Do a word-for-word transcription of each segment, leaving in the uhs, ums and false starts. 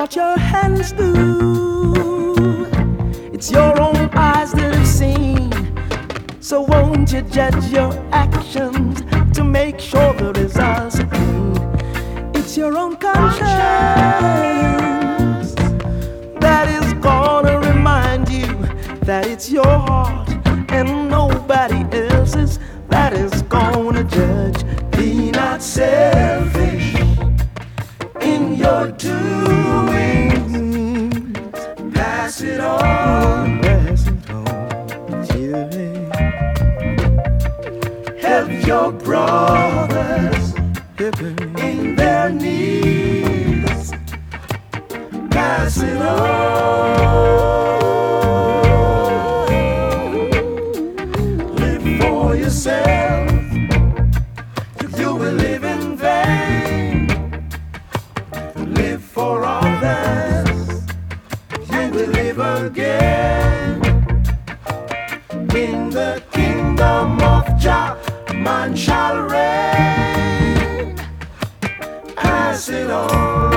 what your hands do. It's your own eyes that have seen. So won't you judge your actions to make sure the results are clean? It's your own conscience that is gonna remind you that it's your heart and nobody else's that is gonna judge. Be not selfish in your doings. Pass it on, pass it on, children. Help your brothers in their needs. Pass it on. Live for yourself. You will live in vain. Live for others. You will live again. In the kingdom of Jah, man shall reign. Pass it on.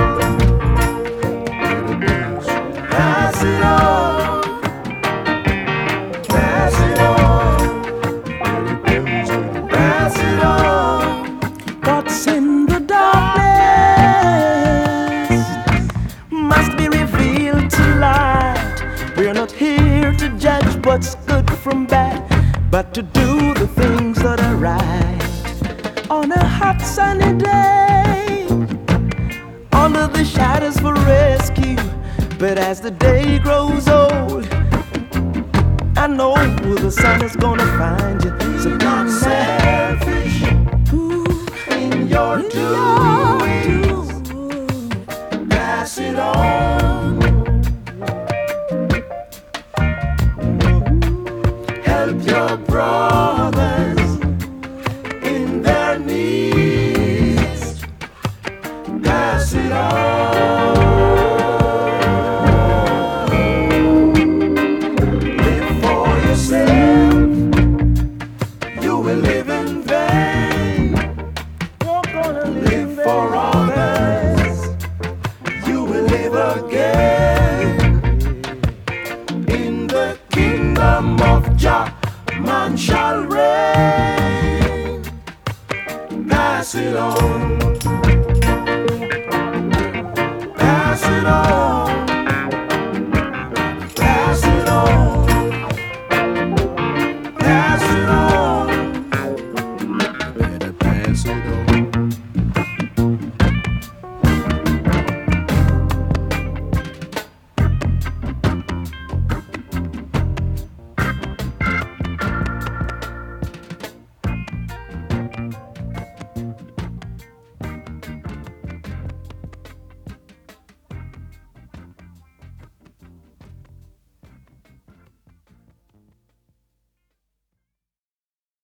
Pass it on. Pass it on. Pass it on. What's in the darkness must be revealed to light. We're not here to judge what's good from bad, but to do the things that are right. On a hot sunny day, under the shadows for rescue. But as the day grows old, I know the sun is gonna find you. So be not selfish in your doings. Pass it on. Help your brothers in their needs. Pass it on. Live for yourself. You will live in vain. You're gonna live for others. You will live again. In the kingdom of Jah, man shall reign. Pass it on.